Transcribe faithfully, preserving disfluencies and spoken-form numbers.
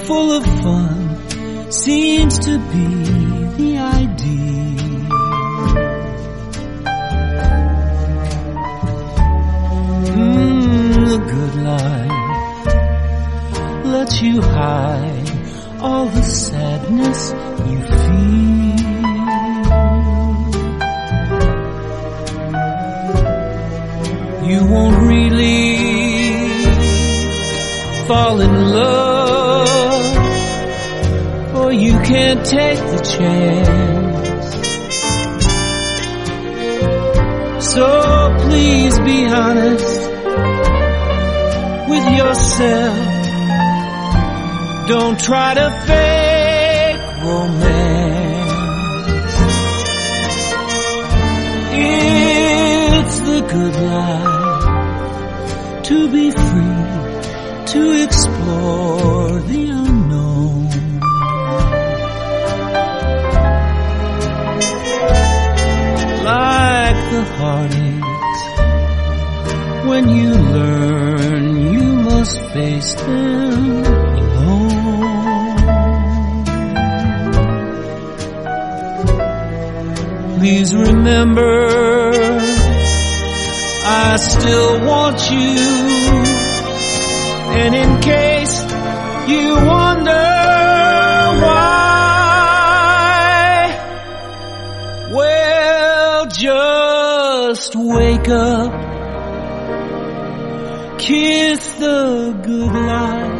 full of fun seems to be the ideal. Mm, the good life lets you hide all the sadness you feel. You won't really fall in love, or you can't take the chance. So please be honest with yourself. Don't try to fake romance. It's the good life to be free, to explore the unknown. Like the heartaches, when you learn you must face them alone. Please remember, I still want you. And in case you wonder why, well, just wake up, kiss the good life,